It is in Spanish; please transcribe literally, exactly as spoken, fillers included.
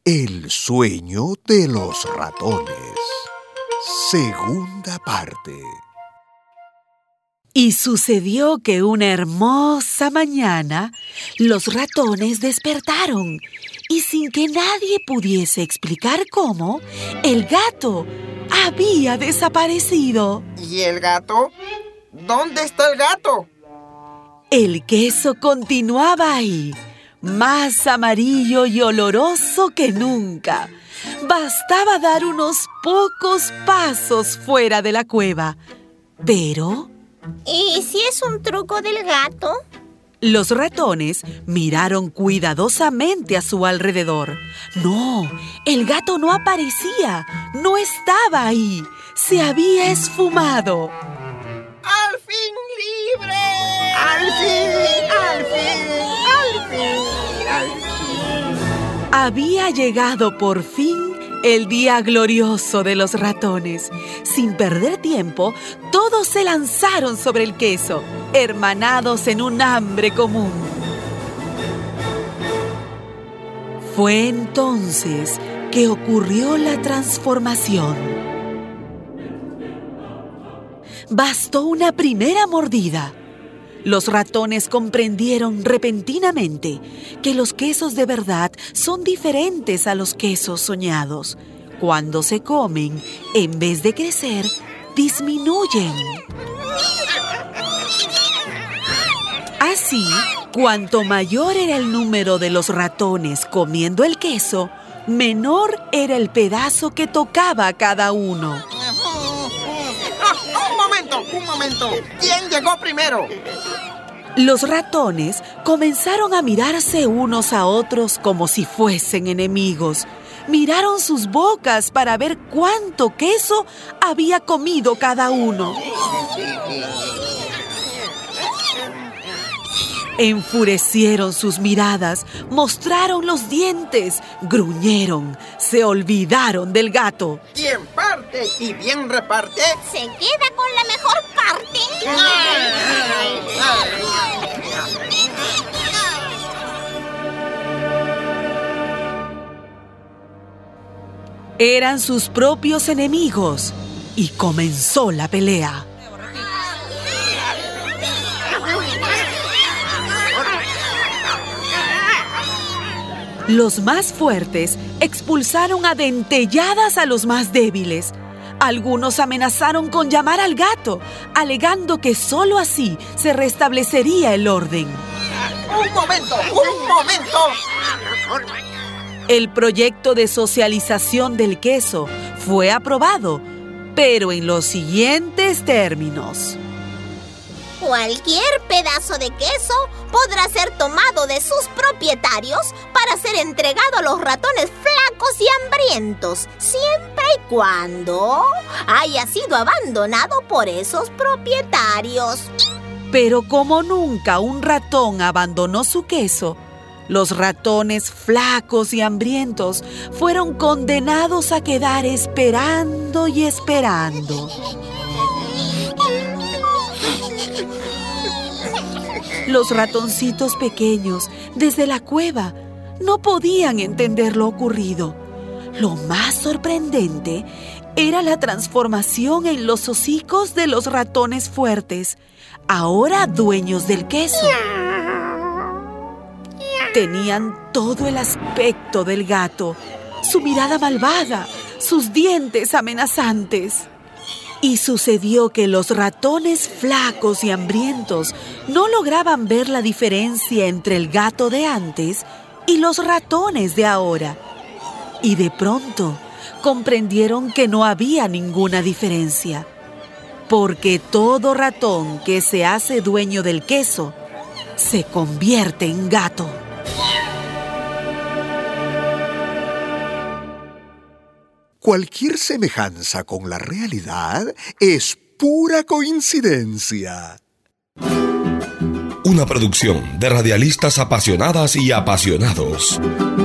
El sueño de los ratones. Segunda parte. Y sucedió que una hermosa mañana los ratones despertaron y sin que nadie pudiese explicar cómo, el gato había desaparecido. ¿Y el gato? ¿Dónde está el gato? El queso continuaba ahí, más amarillo y oloroso que nunca. Bastaba dar unos pocos pasos fuera de la cueva, pero... ¿Y si es un truco del gato? Los ratones miraron cuidadosamente a su alrededor. No, el gato no aparecía, no estaba ahí, se había esfumado. ¡Al fin libre! ¡Al fin! ¡Al fin! ¡Al fin! ¡Al fin! Había llegado por fin el día glorioso de los ratones. Sin perder tiempo, todos se lanzaron sobre el queso, hermanados en un hambre común. Fue entonces que ocurrió la transformación. Bastó una primera mordida. Los ratones comprendieron repentinamente que los quesos de verdad son diferentes a los quesos soñados. Cuando se comen, en vez de crecer, disminuyen. Así, cuanto mayor era el número de los ratones comiendo el queso, menor era el pedazo que tocaba a cada uno. ¡Un momento! ¡Un momento! ¿Quién llegó primero? Los ratones comenzaron a mirarse unos a otros como si fuesen enemigos. Miraron sus bocas para ver cuánto queso había comido cada uno. Enfurecieron sus miradas, mostraron los dientes, gruñeron, se olvidaron del gato. Quien parte y bien reparte, ¿se queda con la mejor parte? Eran sus propios enemigos y comenzó la pelea. Los más fuertes expulsaron a dentelladas a los más débiles. Algunos amenazaron con llamar al gato, alegando que solo así se restablecería el orden. ¡Un momento! ¡Un momento! El proyecto de socialización del queso fue aprobado, pero en los siguientes términos. Cualquier pedazo de queso podrá ser tomado de sus propietarios para ser entregado a los ratones flacos y hambrientos, siempre y cuando haya sido abandonado por esos propietarios. Pero como nunca un ratón abandonó su queso, los ratones flacos y hambrientos fueron condenados a quedar esperando y esperando. Los ratoncitos pequeños, desde la cueva, no podían entender lo ocurrido. Lo más sorprendente era la transformación en los hocicos de los ratones fuertes, ahora dueños del queso. Tenían todo el aspecto del gato, su mirada malvada, sus dientes amenazantes. Y sucedió que los ratones flacos y hambrientos no lograban ver la diferencia entre el gato de antes y los ratones de ahora. Y de pronto comprendieron que no había ninguna diferencia, porque todo ratón que se hace dueño del queso se convierte en gato. Cualquier semejanza con la realidad es pura coincidencia. Una producción de radialistas apasionadas y apasionados.